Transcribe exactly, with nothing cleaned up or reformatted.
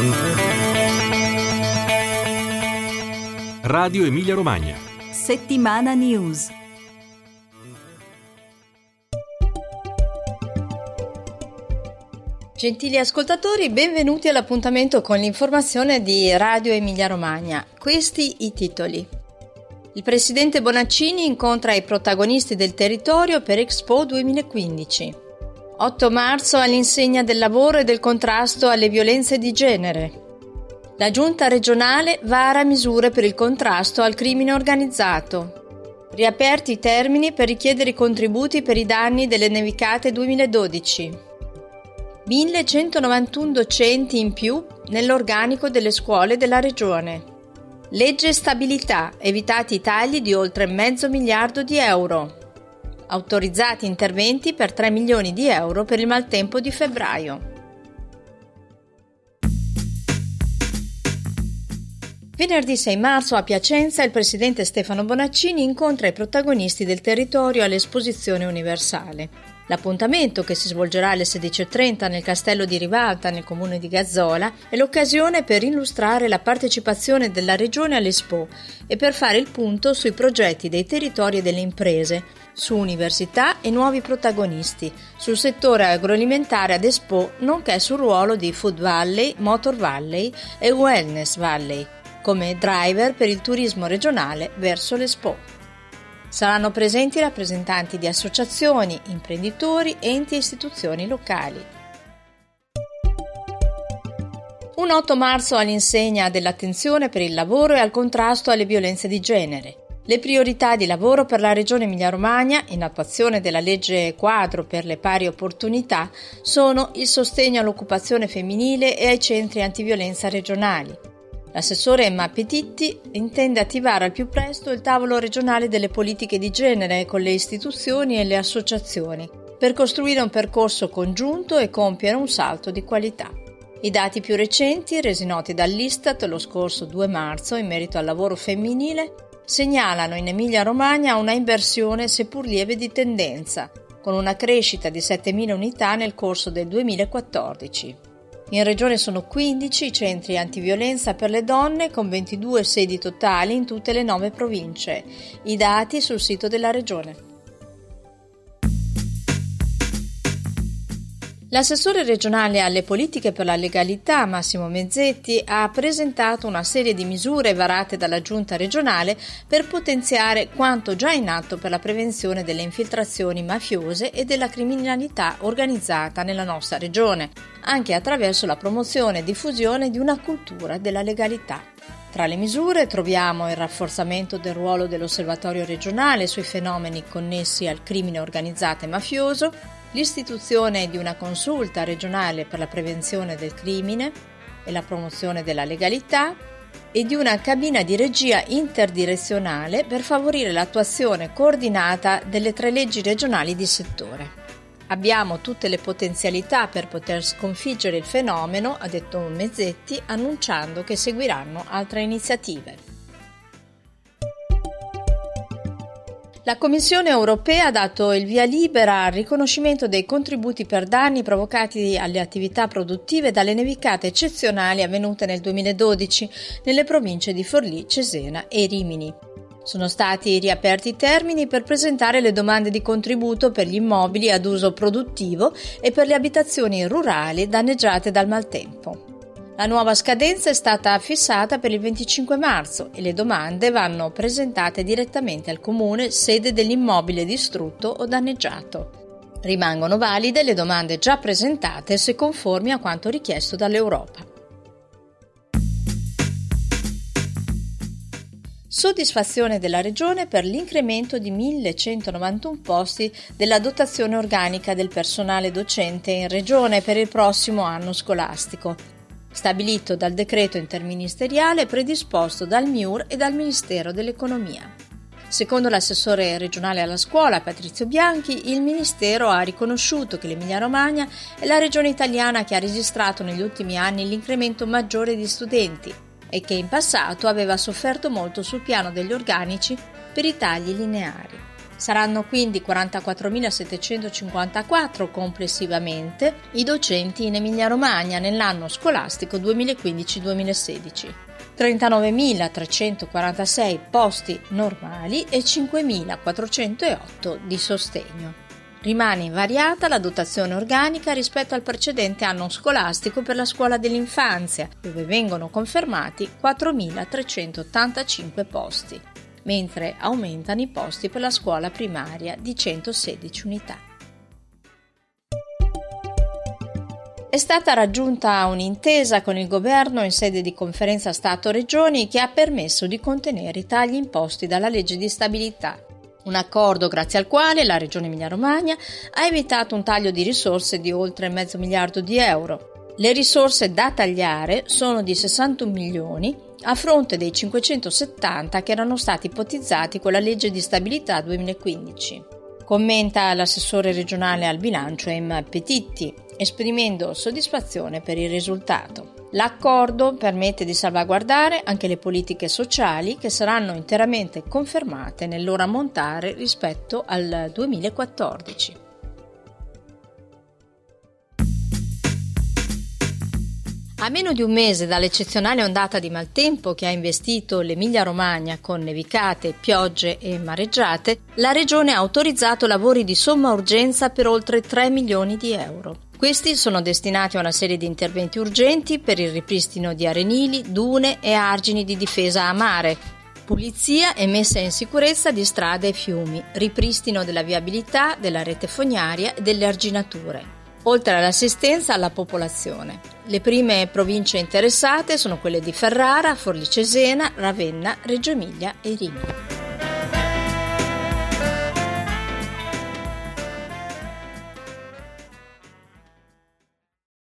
Radio Emilia Romagna. Settimana News. Gentili ascoltatori, benvenuti all'appuntamento con l'informazione di Radio Emilia Romagna. Questi i titoli. Il presidente Bonaccini incontra i protagonisti del territorio per Expo duemilaquindici. otto marzo all'insegna del lavoro e del contrasto alle violenze di genere. La giunta regionale vara misure per il contrasto al crimine organizzato. Riaperti i termini per richiedere i contributi per i danni delle nevicate duemiladodici. millecentonovantuno docenti in più nell'organico delle scuole della regione. Legge stabilità, evitati i tagli di oltre mezzo miliardo di euro. Autorizzati interventi per tre milioni di euro per il maltempo di febbraio. Venerdì sei marzo a Piacenza il presidente Stefano Bonaccini incontra i protagonisti del territorio all'Esposizione Universale. L'appuntamento, che si svolgerà alle sedici e trenta nel Castello di Rivalta, nel comune di Gazzola, è l'occasione per illustrare la partecipazione della Regione all'Expo e per fare il punto sui progetti dei territori e delle imprese, su università e nuovi protagonisti, sul settore agroalimentare ad Expo, nonché sul ruolo di Food Valley, Motor Valley e Wellness Valley, come driver per il turismo regionale verso l'Expo. Saranno presenti rappresentanti di associazioni, imprenditori, enti e istituzioni locali. Un otto marzo all'insegna dell'attenzione per il lavoro e al contrasto alle violenze di genere. Le priorità di lavoro per la Regione Emilia-Romagna, in attuazione della legge quadro per le pari opportunità, sono il sostegno all'occupazione femminile e ai centri antiviolenza regionali. L'assessore Emma Petitti intende attivare al più presto il tavolo regionale delle politiche di genere con le istituzioni e le associazioni per costruire un percorso congiunto e compiere un salto di qualità. I dati più recenti, resi noti dall'Istat lo scorso due marzo in merito al lavoro femminile, segnalano in Emilia-Romagna una inversione seppur lieve di tendenza, con una crescita di settemila unità nel corso del duemilaquattordici. In regione sono quindici i centri antiviolenza per le donne con ventidue sedi totali in tutte le nove province. I dati sul sito della regione. L'assessore regionale alle politiche per la legalità, Massimo Mezzetti, ha presentato una serie di misure varate dalla Giunta regionale per potenziare quanto già in atto per la prevenzione delle infiltrazioni mafiose e della criminalità organizzata nella nostra regione, anche attraverso la promozione e diffusione di una cultura della legalità. Tra le misure troviamo il rafforzamento del ruolo dell'Osservatorio regionale sui fenomeni connessi al crimine organizzato e mafioso, l'istituzione di una consulta regionale per la prevenzione del crimine e la promozione della legalità e di una cabina di regia interdirezionale per favorire l'attuazione coordinata delle tre leggi regionali di settore. Abbiamo tutte le potenzialità per poter sconfiggere il fenomeno, ha detto Mezzetti, annunciando che seguiranno altre iniziative. La Commissione europea ha dato il via libera al riconoscimento dei contributi per danni provocati alle attività produttive dalle nevicate eccezionali avvenute nel duemiladodici nelle province di Forlì, Cesena e Rimini. Sono stati riaperti i termini per presentare le domande di contributo per gli immobili ad uso produttivo e per le abitazioni rurali danneggiate dal maltempo. La nuova scadenza è stata fissata per il venticinque marzo e le domande vanno presentate direttamente al comune sede dell'immobile distrutto o danneggiato. Rimangono valide le domande già presentate se conformi a quanto richiesto dall'Europa. Soddisfazione della Regione per l'incremento di millecentonovantuno posti della dotazione organica del personale docente in Regione per il prossimo anno scolastico, stabilito dal decreto interministeriale predisposto dal M I U R e dal Ministero dell'Economia. Secondo l'assessore regionale alla scuola Patrizio Bianchi, il Ministero ha riconosciuto che l'Emilia-Romagna è la regione italiana che ha registrato negli ultimi anni l'incremento maggiore di studenti e che in passato aveva sofferto molto sul piano degli organici per i tagli lineari. Saranno quindi quarantaquattromilasettecentocinquantaquattro complessivamente i docenti in Emilia-Romagna nell'anno scolastico duemilaquindici duemilasedici. trentanovemilatrecentoquarantasei posti normali e cinquemilaquattrocentootto di sostegno. Rimane invariata la dotazione organica rispetto al precedente anno scolastico per la scuola dell'infanzia, dove vengono confermati quattromilatrecentottantacinque posti, mentre aumentano i posti per la scuola primaria di centosedici unità. È stata raggiunta un'intesa con il governo in sede di conferenza Stato-Regioni che ha permesso di contenere i tagli imposti dalla legge di stabilità. Un accordo grazie al quale la Regione Emilia-Romagna ha evitato un taglio di risorse di oltre mezzo miliardo di euro. Le risorse da tagliare sono di sessantuno milioni a fronte dei cinquecentosettanta che erano stati ipotizzati con la legge di stabilità duemilaquindici. Commenta l'assessore regionale al bilancio Emma Petitti, esprimendo soddisfazione per il risultato. L'accordo permette di salvaguardare anche le politiche sociali che saranno interamente confermate nel loro ammontare rispetto al duemilaquattordici. A meno di un mese dall'eccezionale ondata di maltempo che ha investito l'Emilia-Romagna con nevicate, piogge e mareggiate, la Regione ha autorizzato lavori di somma urgenza per oltre tre milioni di euro. Questi sono destinati a una serie di interventi urgenti per il ripristino di arenili, dune e argini di difesa a mare, pulizia e messa in sicurezza di strade e fiumi, ripristino della viabilità, della rete fognaria e delle arginature, oltre all'assistenza alla popolazione. Le prime province interessate sono quelle di Ferrara, Forlì Cesena, Ravenna, Reggio Emilia e Rimini.